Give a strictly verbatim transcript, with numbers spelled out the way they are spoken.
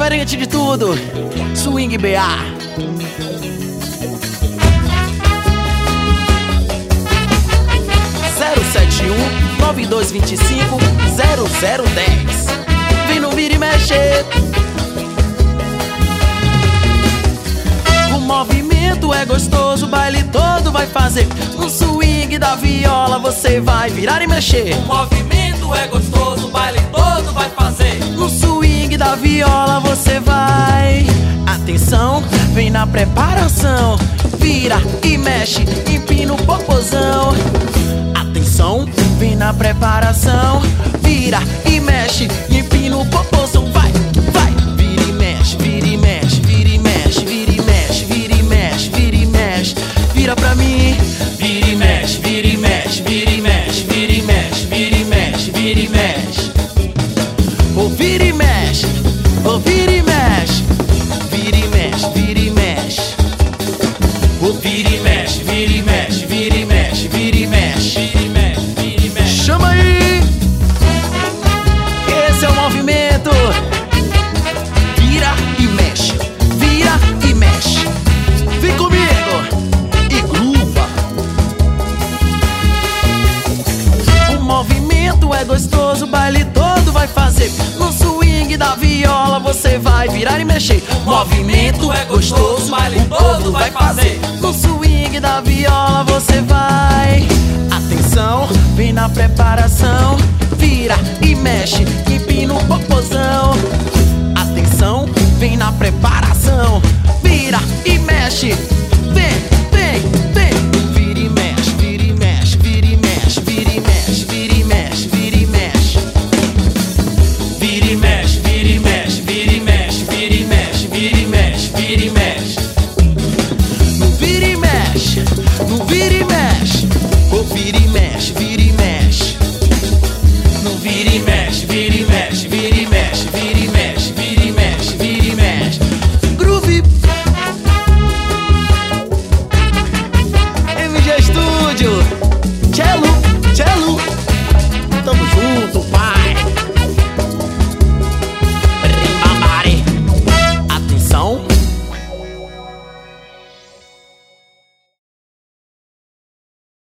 diferente de tudo. Swing B A. zero sete um nove dois dois cinco zero zero um zero. Vem no vira e mexe. O movimento é gostoso, o baile todo vai fazer. No swing da viola você vai virar e mexer. O movimento é gostoso, o baile todo vai fazer. No swing da viola você vai. Atenção, vem na preparação. Vira e mexe, empina o popozão. Atenção, vem na preparação. Vira e mexe, empina o popozão. Vai, vai. Vira e mexe, vira e mexe, vira e mexe, vira e mexe, vira e mexe, vira e mexe. Vira pra mim. Vira e mexe, vira e mexe, vira e mexe, vira e mexe, vira e mexe, vira e mexe. Ô vira e mexe, ô vira e mexe. Vira e mexe, vira e mexe. Ô vira e mexe, vira e mexe, vira e mexe, vira e mexe, vira e mexe, vira e mexe. Chama aí! Esse é o movimento. Vira e mexe, vira e mexe. Vem comigo e gruva. O movimento é gostoso, o baile todo vai fazer. No swing da viola você vai virar e mexer. O movimento é gostoso, o baile todo vai fazer. No swing da viola você vai. Atenção, vem na preparação. Vira e mexe, empina o popozão. Atenção, vem na preparação. Vira e mexe. Vem, vem, vem. Vira e mexe, vira e mexe, vira e mexe, vira e mexe, vira e mexe, vira e mexe. Vira e mexe, vira e mexe, vira e mexe, vira e mexe, vira e mexe, vira e mexe. No vira e mexe, no vira e mexe. Ô vira e mexe, vira